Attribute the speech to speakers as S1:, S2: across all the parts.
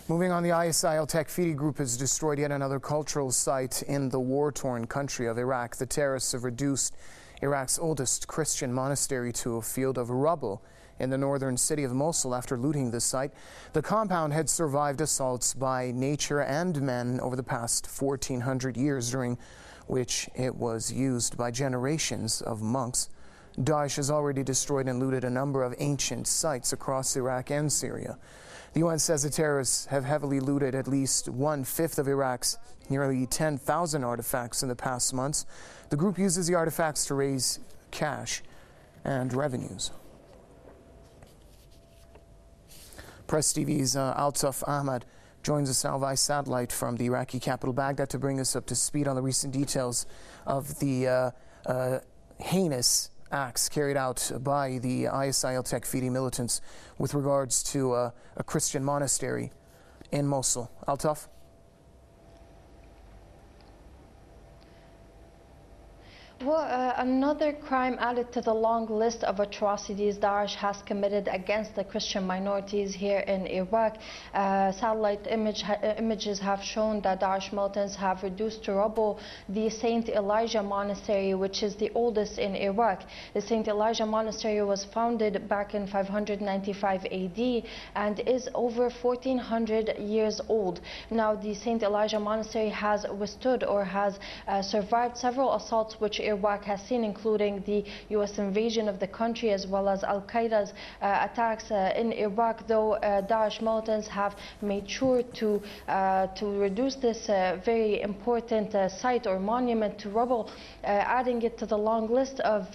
S1: Moving on, the ISIL Takfiri group has destroyed yet another cultural site in the war-torn country of Iraq. The terrorists have reduced Iraq's oldest Christian monastery to a field of rubble in the northern city of Mosul after looting the site. The compound had survived assaults by nature and men over the past 1,400 years, during which it was used by generations of monks. Daesh has already destroyed and looted a number of ancient sites across Iraq and Syria. The UN says the terrorists have heavily looted at least 1/5 of Iraq's nearly 10,000 artifacts in the past months. The group uses the artifacts to raise cash and revenues. Press TV's Altaf Ahmad joins us now via satellite from the Iraqi capital Baghdad to bring us up to speed on the recent details of the heinous acts carried out by the ISIL Takfiri militants with regards to a Christian monastery in Mosul. Altaf?
S2: Well, another crime added to the long list of atrocities Daesh has committed against the Christian minorities here in Iraq. Satellite images have shown that Daesh militants have reduced to rubble the St. Elijah Monastery, which is the oldest in Iraq. The St. Elijah Monastery was founded back in 595 AD and is over 1,400 years old. Now, the St. Elijah Monastery has withstood or has survived several assaults which Iraq has seen, including the U.S. invasion of the country as well as Al-Qaeda's attacks in Iraq, though Daesh militants have made sure to reduce this very important site or monument to rubble, adding it to the long list of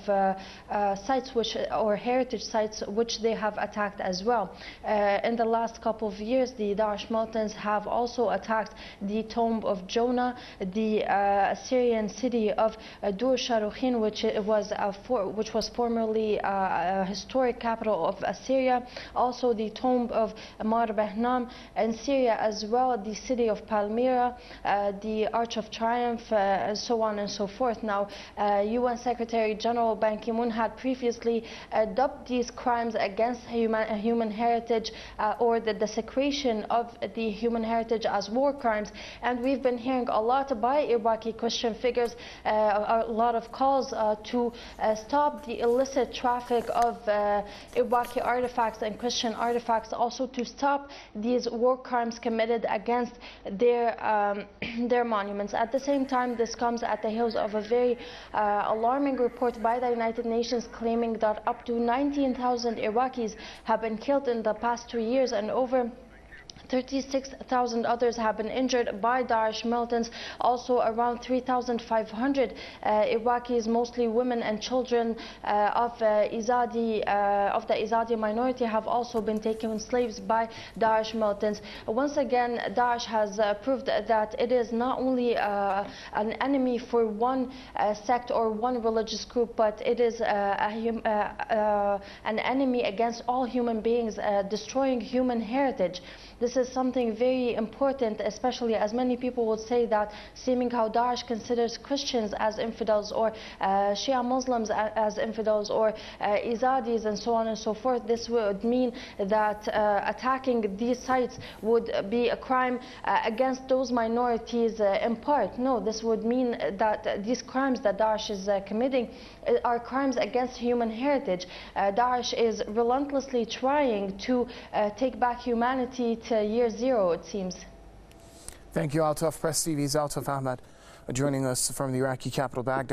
S2: sites or heritage sites which they have attacked as well. In the last couple of years, the Daesh militants have also attacked the tomb of Jonah, the Assyrian city of Dur Sharukhin, which was formerly a historic capital of Assyria, also the tomb of Mar Behnam in Syria as well, the city of Palmyra, the Arch of Triumph, and so on and so forth. Now, UN Secretary General Ban Ki-moon had previously dubbed these crimes against human heritage or the desecration of the human heritage as war crimes, and we've been hearing a lot by Iraqi Christian figures, a lot of calls to stop the illicit traffic of Iraqi artifacts and Christian artifacts, also to stop these war crimes committed against their monuments. At the same time, this comes at the heels of a very alarming report by the United Nations claiming that up to 19,000 Iraqis have been killed in the past 2 years and over 36,000 others have been injured by Daesh militants. Also, around 3,500 Iraqis, mostly women and children of the Izadi minority, have also been taken slaves by Daesh militants. Once again, Daesh has proved that it is not only an enemy for one sect or one religious group, but it is an enemy against all human beings, destroying human heritage. This is something very important, especially as many people would say that seeming how Daesh considers Christians as infidels, or Shia Muslims as infidels, or Izadis and so on and so forth. This would mean that attacking these sites would be a crime against those minorities in part. No, this would mean that these crimes that Daesh is committing are crimes against human heritage. Daesh is relentlessly trying to take back humanity to year zero, it seems.
S1: Thank you, Altaf. Press TV's Altaf Ahmad joining us from the Iraqi capital Baghdad.